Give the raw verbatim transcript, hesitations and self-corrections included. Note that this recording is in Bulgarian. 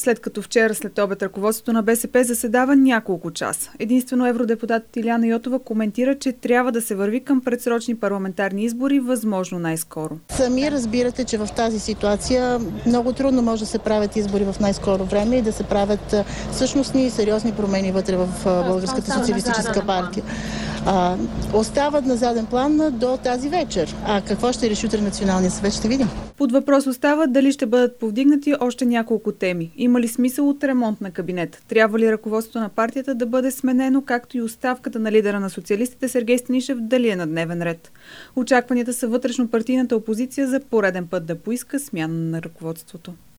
след като вчера след обед ръководството на БСП заседава няколко часа. Единствено евродепутатът Илияна Йотова коментира, че трябва да се върви към предсрочни парламентарни избори възможно най-скоро. Сами разбирате, че в тази ситуация много трудно може да се правят избори в най-скоро време и да се правят същностни и сериозни промени вътре в Българската социалистическа партия. А, остават на заден план до тази вечер. А какво ще реши утре Националния съвет, ще видим. Под въпрос остава дали ще бъдат повдигнати още няколко теми. Има ли смисъл от ремонт на кабинет? Трябва ли ръководството на партията да бъде сменено, както и оставката на лидера на социалистите Сергей Станишев дали е на дневен ред? Очакванията са вътрешно партийната опозиция за пореден път да поиска смяна на ръководството.